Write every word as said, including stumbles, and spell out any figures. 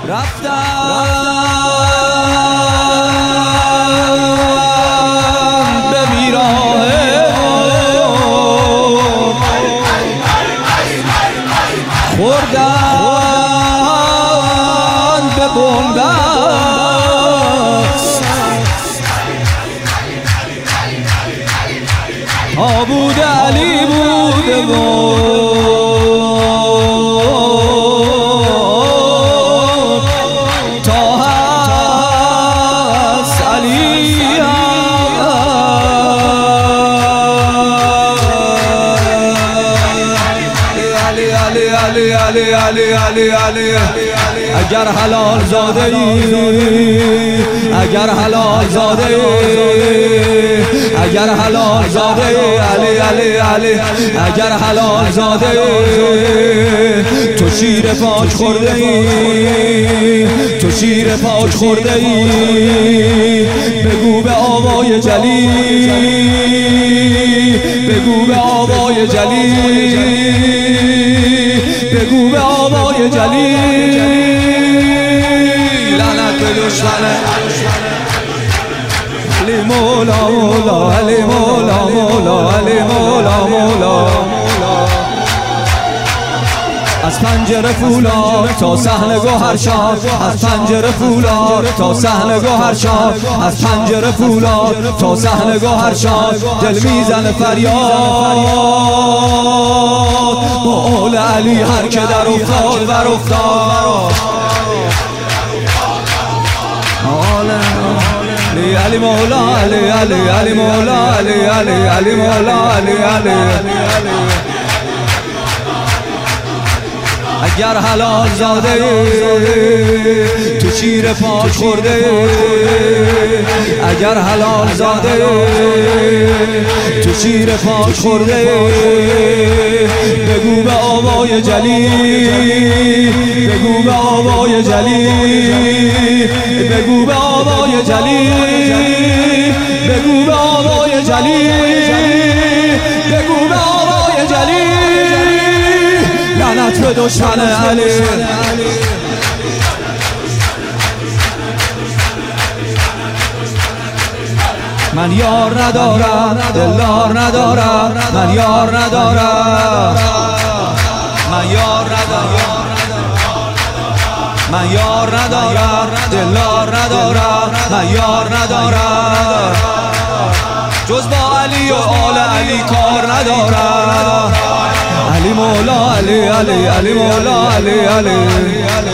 رفتم به بیراه خوردن به بنبست تا بود علی بوده و تا هست علی علی علی علی علی علی علی علی اگر حلال زاده ای اگر حلال زاده ای اگر حلال زاده ای علی علی علی اگر حلال زاده ای تو شیر پاک خورده ای تو شیر پاک خورده ای بگو به آوای جلی بگو به آوای جلی بگو به آوای جلی لعنت به دشمنه علی مولا مولا علی مولا مولا علی مولا مولا از پنجره فولاد تا صحن گوهرشاد از پنجره فولاد تا صحن گوهرشاد از پنجره فولاد تا صحن گوهرشاد دل میزنه فریاد با آل علی هر که در افتاد بر افتاد علی مولا علی علی علی مولا علی علی علی مولا علی علی اگر حلال زاده ای تو شیر پاک خورده ای اگر حلال زاده ای تو شیر پاک خورده ای بگو به آوای جلی بگو به آوای جلی بگو به آوای جلی بگو به آوای جلی بگو به آوای جلی لعنت به دشمن علی من یار ندارم دلدار ندارم من یار ندارم من یار ندارم من یار ندارم دلدار ندارم من یار ندارم جز با علی و آل علی کار ندارم علی مولا علی علی علی مولا علی علی